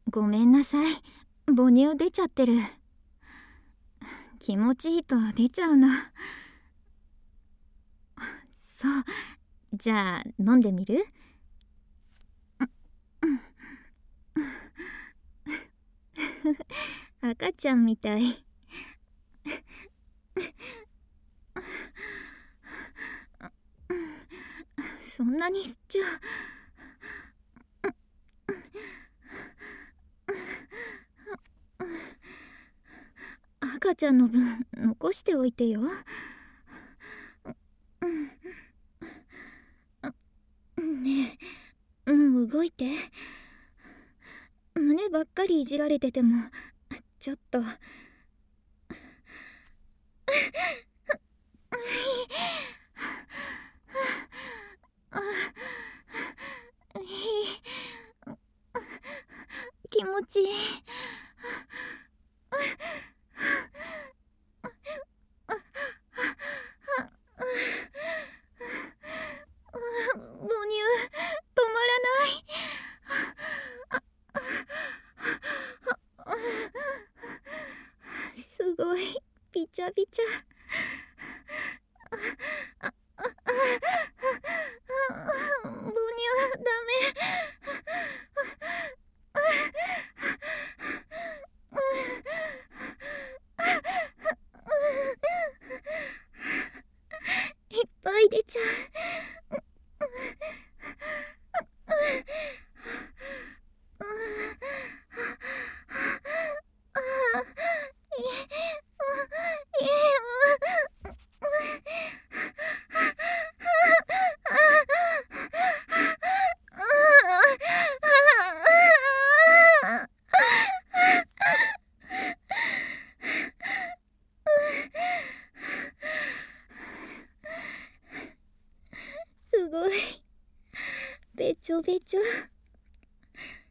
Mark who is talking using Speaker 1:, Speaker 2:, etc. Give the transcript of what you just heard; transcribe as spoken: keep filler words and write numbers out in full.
Speaker 1: ごめんなさい、母乳出ちゃってる。気持ちいいと出ちゃうな。そう、じゃあ飲んでみる？赤ちゃんみたい。そんなに吸っちゃう。赤ちゃんの分残しておいてよ。ねえ、もう動いて。胸ばっかりいじられててもちょっと。気持ちいい。母乳止まらない。すごいびちゃびちゃ。母乳ダメ。いっぱい出ちゃう。すごいべちょべちょ。